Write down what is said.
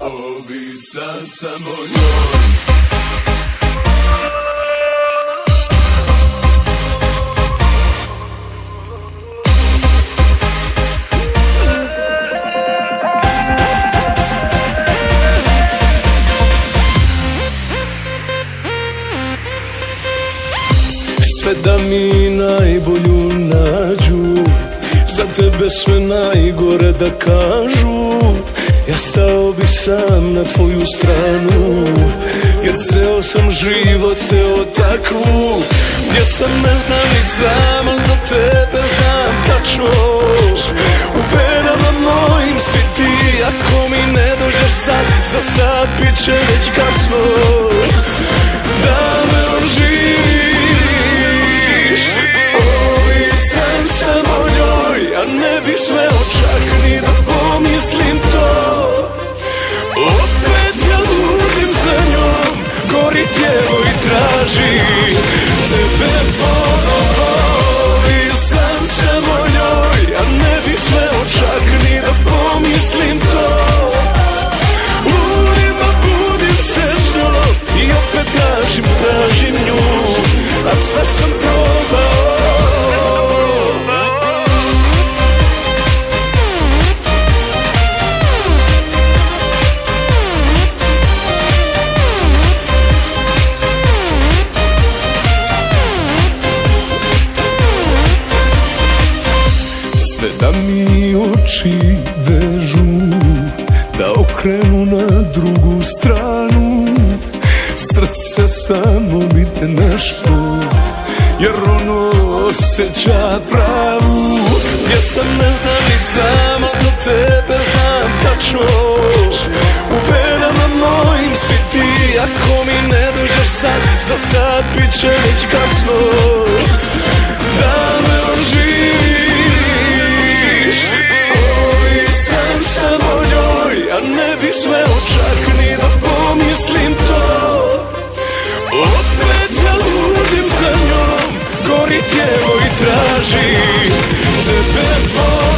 Ovisan sam o njoj. Sve da mi najbolju nađu, za tebe sve najgore da kažu. Ja stao bi sam na tvoju stranu, jer ceo sam život, ceo takvu. Gdje sam ne znam ni sam, al za tebe znam tačno. U venama mojim si ti, ako mi ne dođeš sad, za sad bit će već kasno. Da me oživiš, ovisan sam o njoj, a ne bih smeo čak ni da pomislim to. Opet ja ludim za njom, gori tijelo i traži tebe ponovo. Ovisan sam o njoj, a ne bih smeo čak ni da pomislim to. Ludim, a budim se s njom i opet tražim nju, a sve sam probao. Sve da mi oči vežu, da okrenu na drugu stranu, srce samo bi te našlo, jer ono osjeća pravu. Gdje sam ne znam ni sam, al za tebe znam tačno. U venama mojim si ti, ako mi ne dođeš sad, za sad bit će već kasno. Da me oživiš, ovisan sam o njoj, a ne bih smeo čak ni da pomislim to. Opet ja ludim za njom, gori tijelo i traži tebe